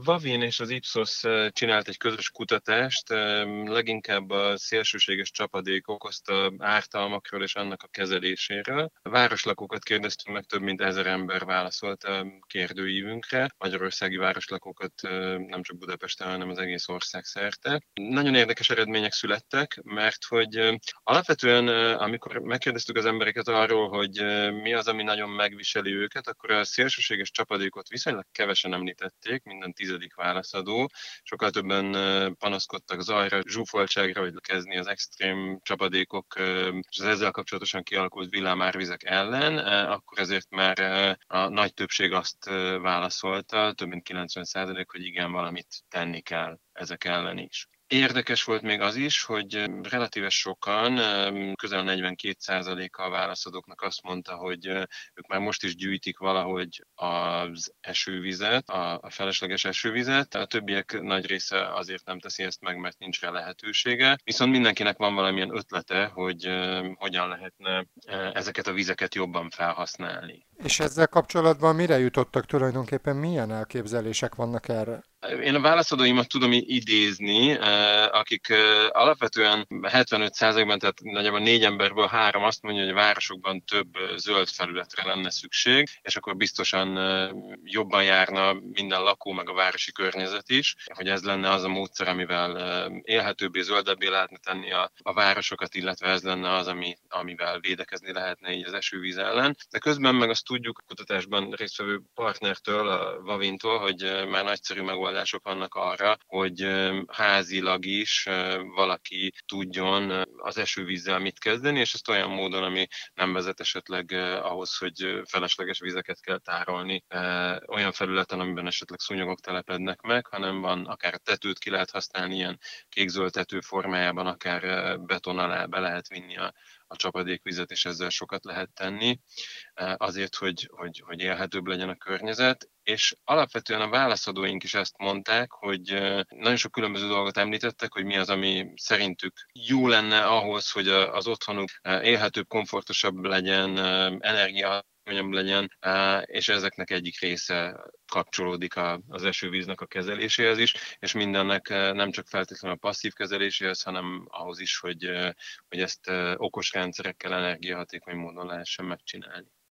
Vavin és az Ipsos csinált egy közös kutatást, leginkább a szélsőséges csapadék okozta ártalmakról és annak a kezeléséről. A városlakókat kérdeztünk meg, több mint 1000 ember válaszolt a kérdőívünkre, magyarországi városlakókat nem csak Budapesten, hanem az egész ország szerte. Nagyon érdekes eredmények születtek, mert hogy alapvetően, amikor megkérdeztük az embereket arról, hogy mi az, ami nagyon megviseli őket, akkor a szélsőséges csapadékot viszonylag kevesen említették, minden 10. válaszadó. Sokkal többen panaszkodtak zajra, zsúfoltságra, vagy kezdni az extrém csapadékok és az ezzel kapcsolatosan kialakult villámárvizek ellen, akkor ezért már a nagy többség azt válaszolta, több mint 90%, hogy igen, valamit tenni kell ezek ellen is. Érdekes volt még az is, hogy relatíve sokan, közel 42%-a a válaszadóknak azt mondta, hogy ők már most is gyűjtik valahogy az esővizet, a felesleges esővizet. A többiek nagy része azért nem teszi ezt meg, mert nincs rá lehetősége. Viszont mindenkinek van valamilyen ötlete, hogy hogyan lehetne ezeket a vizeket jobban felhasználni. És ezzel kapcsolatban mire jutottak tulajdonképpen? Milyen elképzelések vannak erre? Én a válaszadóimat tudom idézni, akik alapvetően 75%-ban, tehát nagyjából 4 emberből 3 azt mondja, hogy a városokban több zöld felületre lenne szükség, és akkor biztosan jobban járna minden lakó, meg a városi környezet is, hogy ez lenne az a módszer, amivel élhetőbbé, zöldebbé lehetne tenni a városokat, illetve ez lenne az, amivel védekezni lehetne így az esővíz ellen. De közben meg azt tudjuk a kutatásban résztvevő partnertől, a Vavintól, hogy már nagyszerű megoldások vannak arra, hogy házilag is valaki tudjon az esővízzel mit kezdeni, és ezt olyan módon, ami nem vezet esetleg ahhoz, hogy felesleges vizeket kell tárolni olyan felületen, amiben esetleg szúnyogok telepednek meg, hanem van akár a tetőt ki lehet használni ilyen kékzöld tető formájában, akár beton alá be lehet vinni a csapadékvizet, és ezzel sokat lehet tenni, azért, hogy élhetőbb legyen a környezet. És alapvetően a válaszadóink is ezt mondták, hogy nagyon sok különböző dolgot említettek, hogy mi az, ami szerintük jó lenne ahhoz, hogy az otthonuk élhetőbb, komfortosabb legyen, energiahatékonyabb legyen, és ezeknek egyik része kapcsolódik az esővíznek a kezeléséhez is, és mindennek nem csak feltétlenül a passzív kezeléséhez, hanem ahhoz is, hogy ezt okos rendszerekkel energiahatékony módon lehessen megcsinálni.